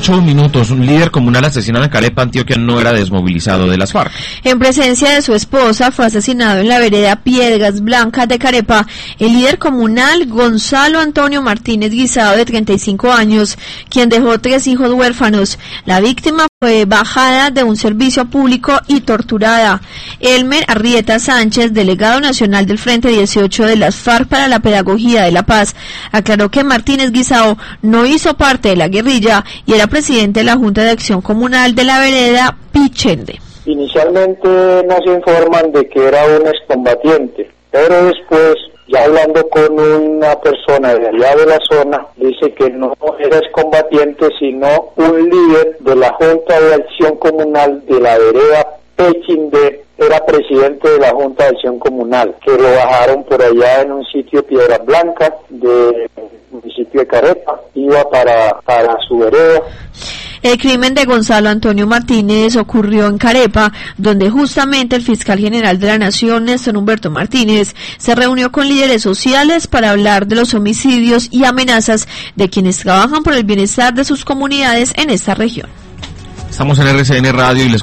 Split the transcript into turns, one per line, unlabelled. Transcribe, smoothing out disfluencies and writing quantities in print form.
8 minutos, un líder comunal asesinado en Carepa, Antioquia, no era desmovilizado de las FARC.
En presencia de su esposa fue asesinado en la vereda Piedras Blancas de Carepa el líder comunal Gonzalo Antonio Martínez Guisado, de 35 años, quien dejó 3 hijos huérfanos. La víctima fue bajada de un servicio público y torturada. Elmer Arrieta Sánchez, delegado nacional del Frente 18 de las FARC para la Pedagogía de la Paz, aclaró que Martínez Guisado no hizo parte de la guerrilla y era presidente de la Junta de Acción Comunal de la vereda Pichende.
Inicialmente nos informan de que era un excombatiente, pero después, ya hablando con una persona de allá de la zona, dice que no era excombatiente, sino un líder de la Junta de Acción Comunal de la vereda Pichende, era presidente de la Junta de Acción Comunal, que lo bajaron por allá en un sitio Piedras Blancas del municipio de Carepa, iba para su vereda.
El crimen de Gonzalo Antonio Martínez ocurrió en Carepa, donde justamente el fiscal general de la Nación, Néstor Humberto Martínez, se reunió con líderes sociales para hablar de los homicidios y amenazas de quienes trabajan por el bienestar de sus comunidades en esta región.
Estamos en RCN Radio y les